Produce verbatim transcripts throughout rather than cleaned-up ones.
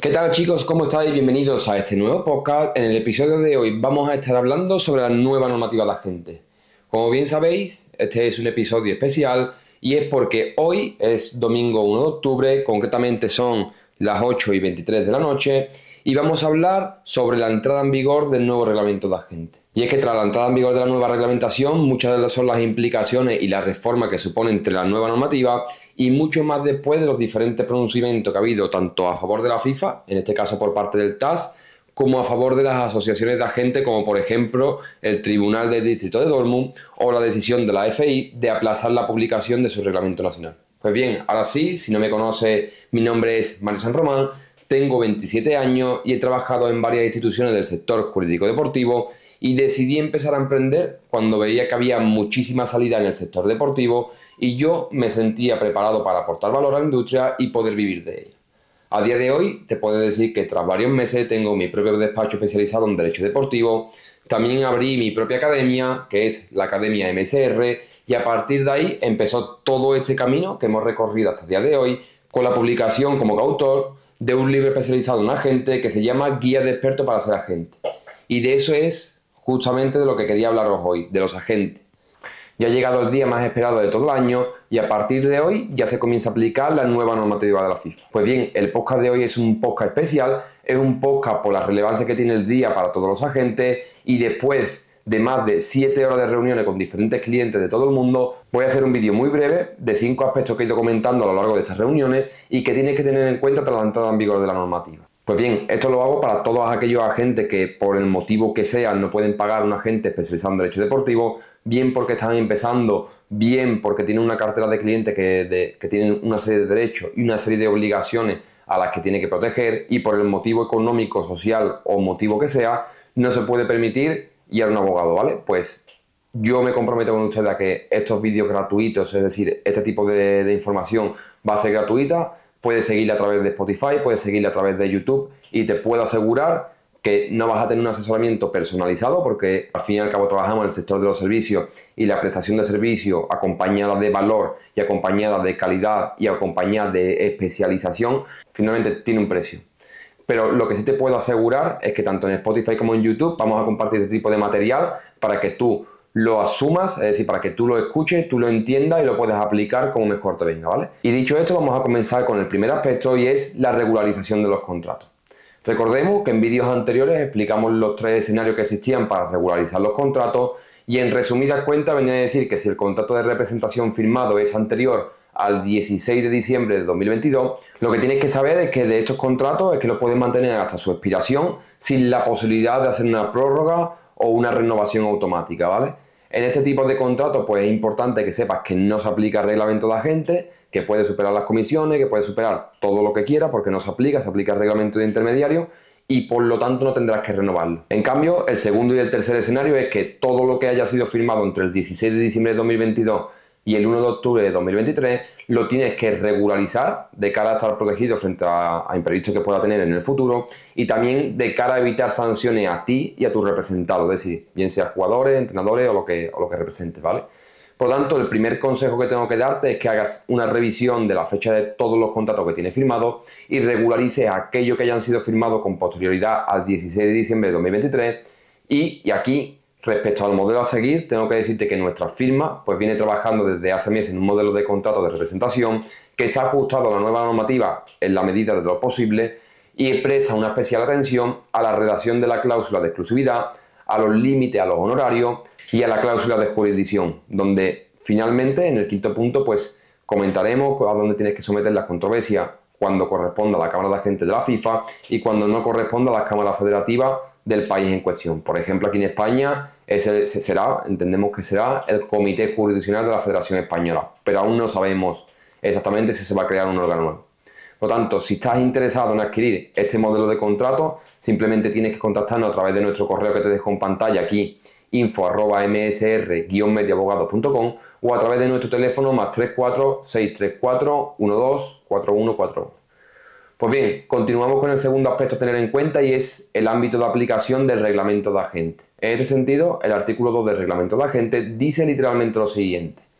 ¿Qué tal, chicos? ¿Cómo estáis? Bienvenidos a este nuevo podcast. En el episodio de hoy vamos a estar hablando sobre la nueva normativa de agente. Como bien sabéis, este es un episodio especial y es porque hoy es domingo uno de octubre, concretamente son las ocho y veintitrés de la noche, y vamos a hablar sobre la entrada en vigor del nuevo reglamento de agente. Y es que tras la entrada en vigor de la nueva reglamentación, muchas de las son las implicaciones y la reforma que supone entre la nueva normativa y mucho más después de los diferentes pronunciamientos que ha habido tanto a favor de la FIFA, en este caso por parte del T A S, como a favor de las asociaciones de agentes, como por ejemplo el Tribunal del Distrito de Dortmund o la decisión de la F I de aplazar la publicación de su reglamento nacional. Pues bien, ahora sí, si no me conoce, mi nombre es Mario San Román, tengo veintisiete años y he trabajado en varias instituciones del sector jurídico deportivo y decidí empezar a emprender cuando veía que había muchísima salida en el sector deportivo y yo me sentía preparado para aportar valor a la industria y poder vivir de ella. A día de hoy te puedo decir que tras varios meses tengo mi propio despacho especializado en Derecho Deportivo, también abrí mi propia academia, que es la Academia M S R, y a partir de ahí empezó todo este camino que hemos recorrido hasta el día de hoy, con la publicación como coautor de un libro especializado en agente que se llama Guía de experto para ser agente. Y de eso es justamente de lo que quería hablaros hoy, de los agentes. Ya ha llegado el día más esperado de todo el año y a partir de hoy ya se comienza a aplicar la nueva normativa de la FIFA. Pues bien, el podcast de hoy es un podcast especial, es un podcast por la relevancia que tiene el día para todos los agentes y después de más de siete horas de reuniones con diferentes clientes de todo el mundo, voy a hacer un vídeo muy breve de cinco aspectos que he ido comentando a lo largo de estas reuniones y que tienes que tener en cuenta tras la entrada en vigor de la normativa. Pues bien, esto lo hago para todos aquellos agentes que por el motivo que sea no pueden pagar un agente especializado en derecho deportivo, bien porque están empezando, bien porque tienen una cartera de clientes que, de, que tienen una serie de derechos y una serie de obligaciones a las que tiene que proteger y por el motivo económico, social o motivo que sea, no se puede permitir ir a un abogado, ¿vale? Pues yo me comprometo con ustedes a que estos vídeos gratuitos, es decir, este tipo de, de información va a ser gratuita. Puedes seguirle a través de Spotify, puedes seguirle a través de YouTube y te puedo asegurar que no vas a tener un asesoramiento personalizado porque al fin y al cabo trabajamos en el sector de los servicios y la prestación de servicios acompañada de valor y acompañada de calidad y acompañada de especialización finalmente tiene un precio. Pero lo que sí te puedo asegurar es que tanto en Spotify como en YouTube vamos a compartir este tipo de material para que tú lo asumas, es decir, para que tú lo escuches, tú lo entiendas y lo puedas aplicar como mejor te venga, ¿vale? Y dicho esto, vamos a comenzar con el primer aspecto y es la regularización de los contratos. Recordemos que en vídeos anteriores explicamos los tres escenarios que existían para regularizar los contratos y en resumidas cuentas venía a decir que si el contrato de representación firmado es anterior al dieciséis de diciembre de dos mil veintidós, lo que tienes que saber es que de estos contratos es que los puedes mantener hasta su expiración sin la posibilidad de hacer una prórroga o una renovación automática, ¿vale? En este tipo de contratos pues es importante que sepas que no se aplica el reglamento de agente, que puede superar las comisiones, que puede superar todo lo que quiera porque no se aplica, se aplica el reglamento de intermediario y por lo tanto no tendrás que renovarlo. En cambio, el segundo y el tercer escenario es que todo lo que haya sido firmado entre el dieciséis de diciembre de dos mil veintidós y el uno de octubre de dos mil veintitrés lo tienes que regularizar de cara a estar protegido frente a, a imprevistos que pueda tener en el futuro y también de cara a evitar sanciones a ti y a tu representado, es decir, bien sea jugadores, entrenadores o lo que, o lo que representes, ¿vale? Por lo tanto, el primer consejo que tengo que darte es que hagas una revisión de la fecha de todos los contratos que tienes firmados y regularices aquellos que hayan sido firmados con posterioridad al dieciséis de diciembre de dos mil veintitrés y, y aquí respecto al modelo a seguir, tengo que decirte que nuestra firma pues, viene trabajando desde hace meses en un modelo de contrato de representación que está ajustado a la nueva normativa en la medida de lo posible y presta una especial atención a la redacción de la cláusula de exclusividad, a los límites, a los honorarios y a la cláusula de jurisdicción, donde finalmente en el quinto punto pues comentaremos a dónde tienes que someter las controversias cuando corresponda a la Cámara de Agentes de la FIFA y cuando no corresponda a las cámaras federativas del país en cuestión. Por ejemplo, aquí en España ese será, entendemos que será el Comité Jurisdiccional de la Federación Española, pero aún no sabemos exactamente si se va a crear un órgano nuevo. Por lo tanto, si estás interesado en adquirir este modelo de contrato, simplemente tienes que contactarnos a través de nuestro correo que te dejo en pantalla aquí, info arroba msr guion mediabogados punto com o a través de nuestro teléfono más tres cuatro seis tres cuatro uno dos cuatro uno cuatro uno. Pues bien, continuamos con el segundo aspecto a tener en cuenta y es el ámbito de aplicación del reglamento de agente. En este sentido, el artículo dos del reglamento de agente dice literalmente lo siguiente.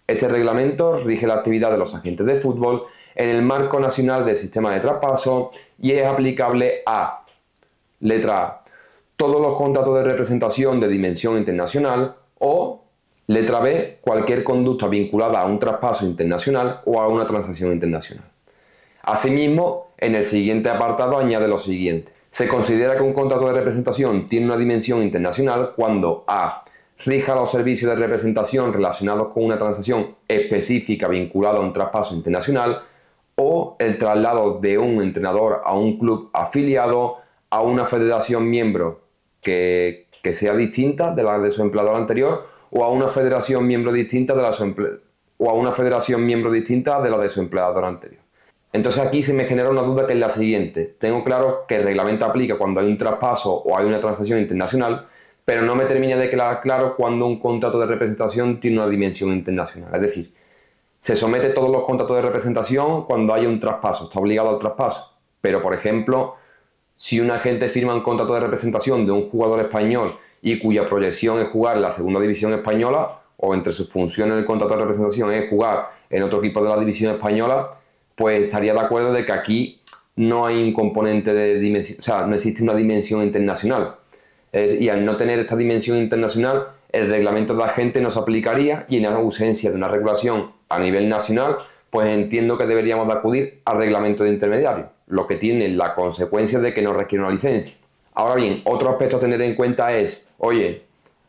Este reglamento rige la actividad de los agentes de fútbol en el marco nacional del sistema de traspaso y es aplicable a, letra A, todos los contratos de representación de dimensión internacional o, letra B, cualquier conducta vinculada a un traspaso internacional o a una transacción internacional. Asimismo, en el siguiente apartado añade lo siguiente. Se considera que un contrato de representación tiene una dimensión internacional cuando A. rija los servicios de representación relacionados con una transacción específica vinculada a un traspaso internacional o el traslado de un entrenador a un club afiliado a una federación miembro que, que sea distinta de la de su empleador anterior o a una federación miembro distinta de la su emple- o a una federación miembro distinta de la de su empleador anterior. Entonces aquí se me genera una duda que es la siguiente. Tengo claro que el reglamento aplica cuando hay un traspaso o hay una transacción internacional, pero no me termina de quedar claro cuando un contrato de representación tiene una dimensión internacional. Es decir, se somete todos los contratos de representación cuando hay un traspaso, está obligado al traspaso. Pero, por ejemplo, si un agente firma un contrato de representación de un jugador español y cuya proyección es jugar en la segunda división española, o entre sus funciones del contrato de representación es jugar en otro equipo de la división española, pues estaría de acuerdo de que aquí no hay un componente de dimensión, o sea, no existe una dimensión internacional. Y al no tener esta dimensión internacional, el reglamento de agente no se aplicaría y en ausencia de una regulación a nivel nacional, pues entiendo que deberíamos de acudir al reglamento de intermediario, lo que tiene la consecuencia de que no requiere una licencia. Ahora bien, otro aspecto a tener en cuenta es, oye,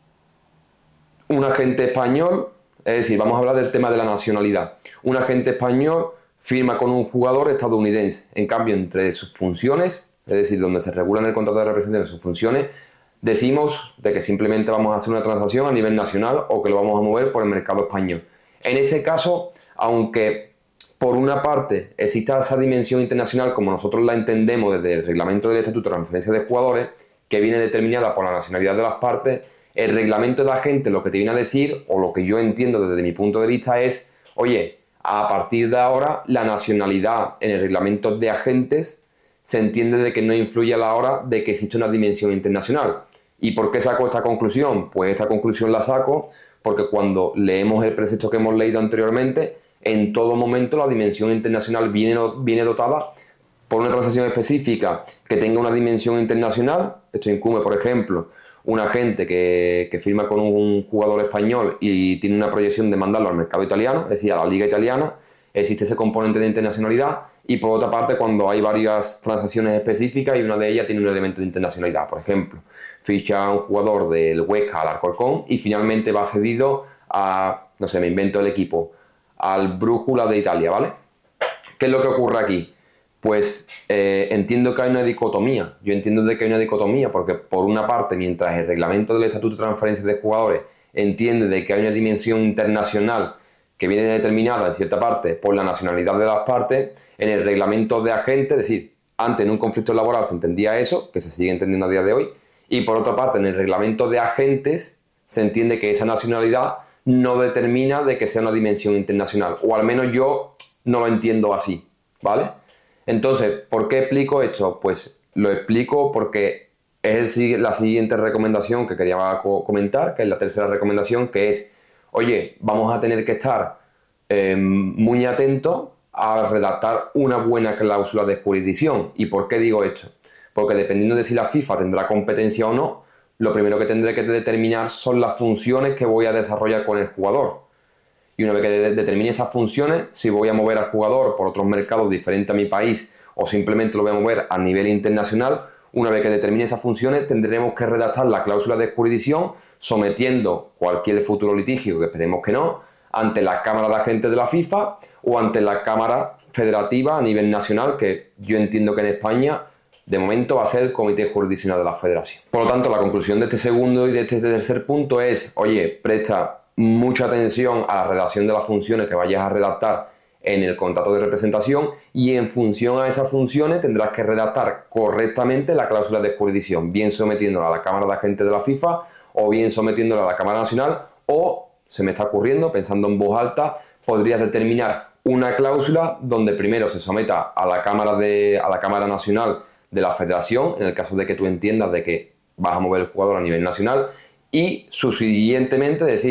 un agente español, es decir, vamos a hablar del tema de la nacionalidad, un agente español firma con un jugador estadounidense, en cambio entre sus funciones, es decir, donde se regulan el contrato de representación, sus funciones, decimos de que simplemente vamos a hacer una transacción a nivel nacional o que lo vamos a mover por el mercado español. En este caso, aunque por una parte exista esa dimensión internacional como nosotros la entendemos desde el reglamento del Estatuto de Transferencia de Jugadores, que viene determinada por la nacionalidad de las partes, el reglamento de agente lo que te viene a decir, o lo que yo entiendo desde mi punto de vista es, oye, a partir de ahora la nacionalidad en el reglamento de agentes se entiende de que no influye a la hora de que existe una dimensión internacional. ¿Y por qué saco esta conclusión? Pues esta conclusión la saco porque cuando leemos el precepto que hemos leído anteriormente, en todo momento la dimensión internacional viene, viene dotada por una transacción específica que tenga una dimensión internacional. Esto incumbe, por ejemplo, un agente que, que firma con un jugador español y tiene una proyección de mandarlo al mercado italiano, es decir, a la liga italiana, existe ese componente de internacionalidad. Y por otra parte, cuando hay varias transacciones específicas y una de ellas tiene un elemento de internacionalidad. Por ejemplo, ficha un jugador del Huesca al Alcorcón y finalmente va cedido a, no sé, me invento el equipo, al Brújula de Italia, ¿vale? ¿Qué es lo que ocurre aquí? Pues eh, entiendo que hay una dicotomía. Yo entiendo de que hay una dicotomía porque, por una parte, mientras el reglamento del Estatuto de Transferencia de Jugadores entiende de que hay una dimensión internacional que viene determinada en cierta parte por la nacionalidad de las partes, en el reglamento de agente, es decir, antes en un conflicto laboral se entendía eso, que se sigue entendiendo a día de hoy, y por otra parte en el reglamento de agentes se entiende que esa nacionalidad no determina de que sea una dimensión internacional, o al menos yo no lo entiendo así, ¿vale? Entonces, ¿por qué explico esto? Pues lo explico porque es el, la siguiente recomendación que quería comentar, que es la tercera recomendación, que es, oye, vamos a tener que estar eh, muy atentos a redactar una buena cláusula de jurisdicción. ¿Y por qué digo esto? Porque dependiendo de si la FIFA tendrá competencia o no, lo primero que tendré que determinar son las funciones que voy a desarrollar con el jugador. Y una vez que de determine esas funciones, si voy a mover al jugador por otros mercados diferentes a mi país o simplemente lo voy a mover a nivel internacional, una vez que determine esas funciones, tendremos que redactar la cláusula de jurisdicción sometiendo cualquier futuro litigio, que esperemos que no, ante la Cámara de Agentes de la FIFA o ante la Cámara Federativa a nivel nacional, que yo entiendo que en España de momento va a ser el Comité Jurisdiccional de la Federación. Por lo tanto, la conclusión de este segundo y de este tercer punto es, oye, presta mucha atención a la redacción de las funciones que vayas a redactar en el contrato de representación y en función a esas funciones tendrás que redactar correctamente la cláusula de jurisdicción, bien sometiéndola a la Cámara de Agentes de la FIFA o bien sometiéndola a la Cámara Nacional, o, se me está ocurriendo, pensando en voz alta, podrías determinar una cláusula donde primero se someta a la Cámara, de, a la Cámara Nacional de la Federación, en el caso de que tú entiendas de que vas a mover el jugador a nivel nacional, y subsiguientemente decir,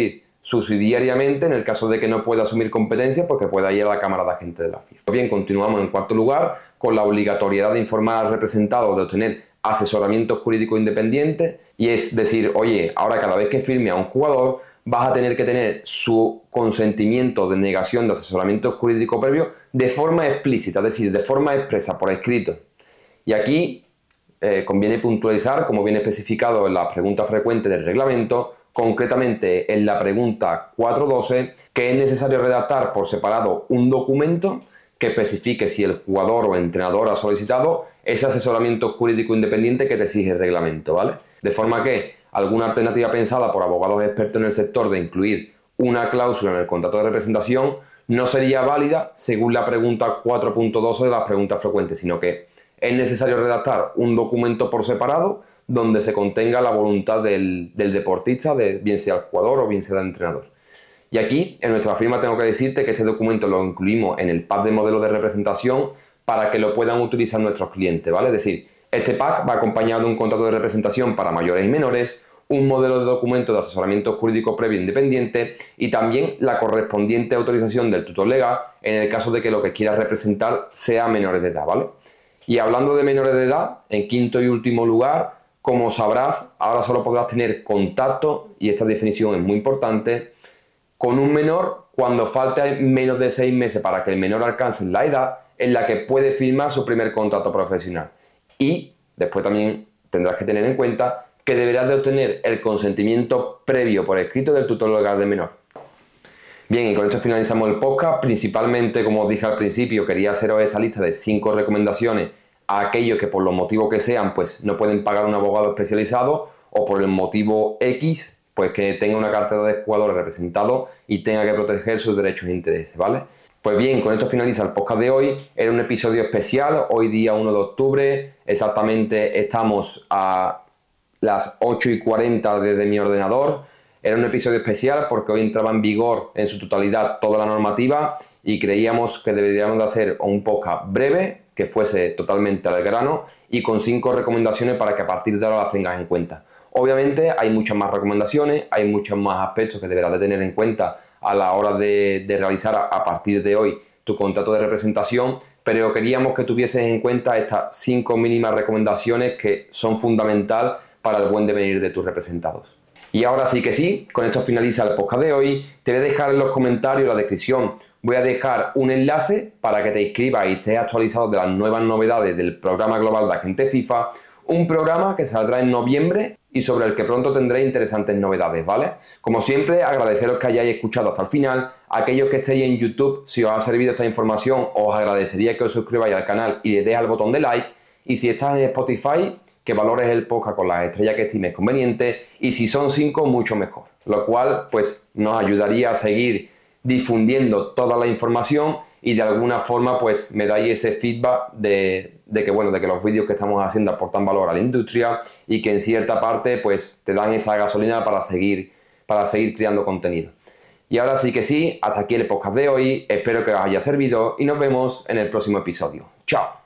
subsidiariamente en el caso de que no pueda asumir competencias, pues que pueda ir a la Cámara de Agentes de la FIFA. Bien, continuamos en cuarto lugar con la obligatoriedad de informar al representado de obtener asesoramiento jurídico independiente, y es decir, oye, ahora cada vez que firme a un jugador vas a tener que tener su consentimiento de negación de asesoramiento jurídico previo de forma explícita, es decir, de forma expresa, por escrito. Y aquí eh, conviene puntualizar, como viene especificado en la pregunta frecuente del reglamento, concretamente en la pregunta cuatro punto doce, que es necesario redactar por separado un documento que especifique si el jugador o entrenador ha solicitado ese asesoramiento jurídico independiente que te exige el reglamento, ¿vale? De forma que alguna alternativa pensada por abogados expertos en el sector de incluir una cláusula en el contrato de representación no sería válida según la pregunta cuatro punto doce de las preguntas frecuentes, sino que es necesario redactar un documento por separado donde se contenga la voluntad del, del deportista, de, bien sea el jugador o bien sea el entrenador. Y aquí, en nuestra firma, tengo que decirte que este documento lo incluimos en el pack de modelos de representación para que lo puedan utilizar nuestros clientes, ¿vale? Es decir, este pack va acompañado de un contrato de representación para mayores y menores, un modelo de documento de asesoramiento jurídico previo independiente y también la correspondiente autorización del tutor legal en el caso de que lo que quieras representar sea menores de edad, ¿vale? Y hablando de menores de edad, en quinto y último lugar, como sabrás, ahora solo podrás tener contacto, y esta definición es muy importante, con un menor cuando falte menos de seis meses para que el menor alcance la edad en la que puede firmar su primer contrato profesional. Y después también tendrás que tener en cuenta que deberás de obtener el consentimiento previo por escrito del tutor legal del menor. Bien, y con esto finalizamos el podcast. Principalmente, como os dije al principio, quería haceros esta lista de cinco recomendaciones a aquellos que por los motivos que sean pues no pueden pagar un abogado especializado o por el motivo X pues que tenga una cartera de jugadores representados y tenga que proteger sus derechos e intereses, ¿vale? Pues bien, con esto finaliza el podcast de hoy. Era un episodio especial, hoy día uno de octubre, exactamente estamos a las ocho y cuarenta desde mi ordenador. Era un episodio especial porque hoy entraba en vigor en su totalidad toda la normativa y creíamos que deberíamos de hacer un podcast breve, que fuese totalmente al grano y con cinco recomendaciones para que a partir de ahora las tengas en cuenta. Obviamente hay muchas más recomendaciones, hay muchos más aspectos que deberás de tener en cuenta a la hora de, de realizar a, a partir de hoy tu contrato de representación, pero queríamos que tuvieses en cuenta estas cinco mínimas recomendaciones que son fundamentales para el buen devenir de tus representados. Y ahora sí que sí, con esto finaliza el podcast de hoy. Te voy a dejar en los comentarios, en la descripción, voy a dejar un enlace para que te inscribas y estés actualizado de las nuevas novedades del programa global de Agente FIFA, un programa que saldrá en noviembre y sobre el que pronto tendré interesantes novedades, ¿vale? Como siempre, agradeceros que hayáis escuchado hasta el final. Aquellos que estéis en YouTube, si os ha servido esta información, os agradecería que os suscribáis al canal y le deis al botón de like. Y si estás en Spotify, que valores el podcast con las estrellas que estimes convenientes. Y si son cinco, mucho mejor. Lo cual, pues, nos ayudaría a seguir difundiendo toda la información y de alguna forma, pues, me dais ese feedback de... de que bueno, de que los vídeos que estamos haciendo aportan valor a la industria y que en cierta parte pues te dan esa gasolina para seguir, para seguir creando contenido. Y ahora sí que sí, hasta aquí el podcast de hoy, espero que os haya servido y nos vemos en el próximo episodio. ¡Chao!